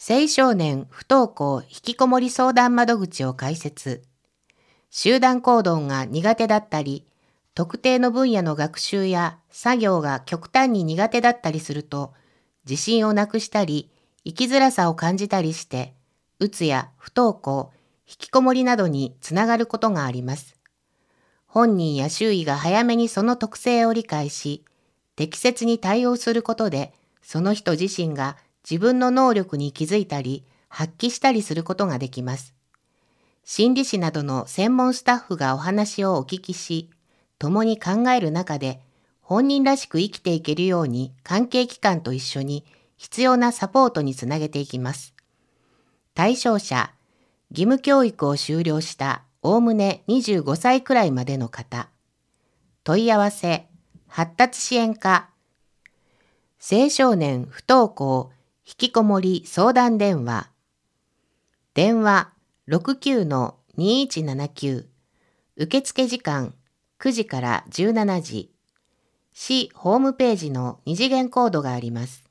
青少年不登校ひきこもり相談窓口を開設。集団行動が苦手だったり、特定の分野の学習や作業が極端に苦手だったりすると、自信をなくしたり、生きづらさを感じたりして、うつや不登校、ひきこもりなどにつながることがあります。本人や周囲が早めにその特性を理解し、適切に対応することで、その人自身が自分の能力に気づいたり、発揮したりすることができます。心理師などの専門スタッフがお話をお聞きし、共に考える中で、本人らしく生きていけるように関係機関と一緒に必要なサポートにつなげていきます。対象者、義務教育を修了したおおむね25歳くらいまでの方。問い合わせ、発達支援課、青少年不登校ひきこもり相談電話。電話69-2179。受付時間9時から17時。市ホームページの二次元コードがあります。